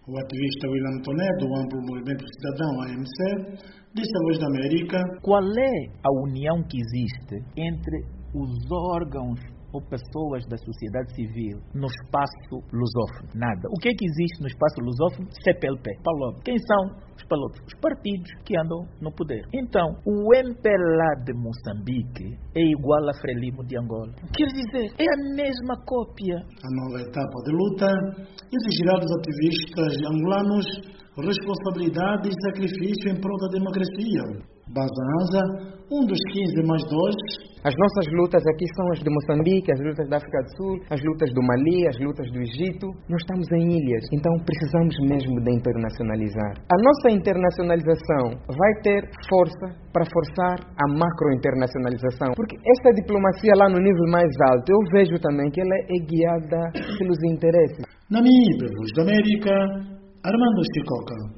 O ativista William Toné, do amplo Movimento Cidadão AMC, disse à Voz da América: qual é a união que existe entre os órgãos ou pessoas da sociedade civil no espaço lusófono? Nada. O que é que existe no espaço lusófono? CPLP, PALOP. Quem são os PALOP? Os partidos que andam no poder. Então, o MPLA de Moçambique é igual a Frelimo de Angola. Quer dizer, é a mesma cópia. A nova etapa de luta exigirá dos ativistas angolanos responsabilidade e sacrifício em prol da democracia. Bazanza, um dos 15 mais 2. As nossas lutas aqui são as de Moçambique, as lutas da África do Sul, as lutas do Mali, as lutas do Egito. Nós estamos em ilhas, então precisamos mesmo de internacionalizar. A nossa internacionalização vai ter força para forçar a macro-internacionalização, porque esta diplomacia lá no nível mais alto, eu vejo também que ela é guiada pelos interesses. Namíbia, Voz da América, Armando Chicoca.